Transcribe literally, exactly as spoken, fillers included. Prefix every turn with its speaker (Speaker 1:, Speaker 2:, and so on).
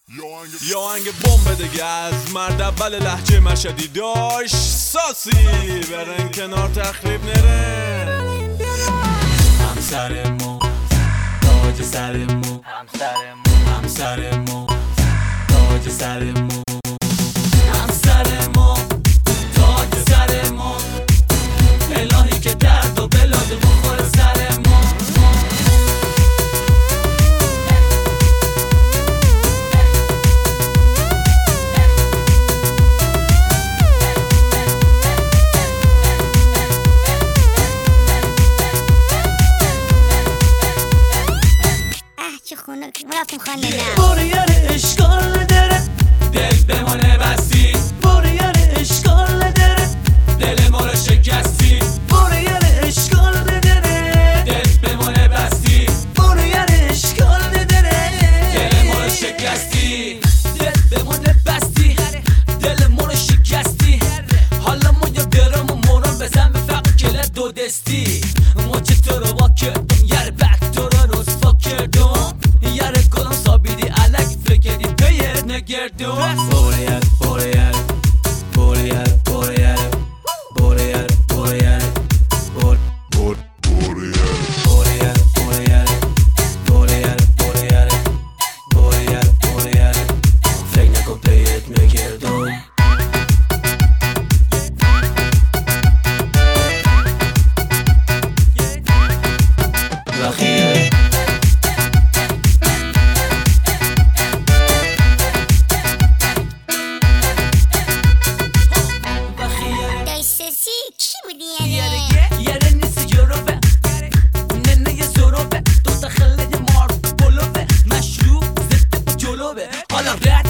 Speaker 1: یا آهنگ بمب دیگه از مرد اول لهجه مشهدی داشت ساسی برن کنار تخریب نره.
Speaker 2: همسرمو تاج سرمو، همسرمو همسرمو تاج سرمو، همسرمو تاج سرمو، الهی که درد و بلاد بخوره سرمو.
Speaker 3: برو یاره اشکال نداره
Speaker 2: دل بمونه بستی،
Speaker 3: برو یاره اشکال نداره
Speaker 2: دل ما رو شکستی،
Speaker 3: برو یاره اشکال نداره
Speaker 2: دل بمونه بستی،
Speaker 3: برو یاره اشکال نداره
Speaker 2: دل ما رو شکستی، دل بمونه بستی، دل ما رو شکستی. حالا ما یه درم و مورم بزن به فقر کله دو دستی. ما چه تو رو با کردم یاره بک تو رو رسوا کردم، یاره کلم سابیدی علک فکری پیر نگردم. برو یاره برو یاره برو یاره برو یاره برو یاره برو یاره برو برو برو یاره برو یاره برو یاره برو یاره برو یاره برو یاره برو یاره فکر نکن پیت نگردم. بخیه
Speaker 4: کی بودی یعنی؟
Speaker 2: یاره نیست یوروبه ننه یه زروبه دو تا خله یه مارک بلوبه مشروب زده با جلوبه. حالا رد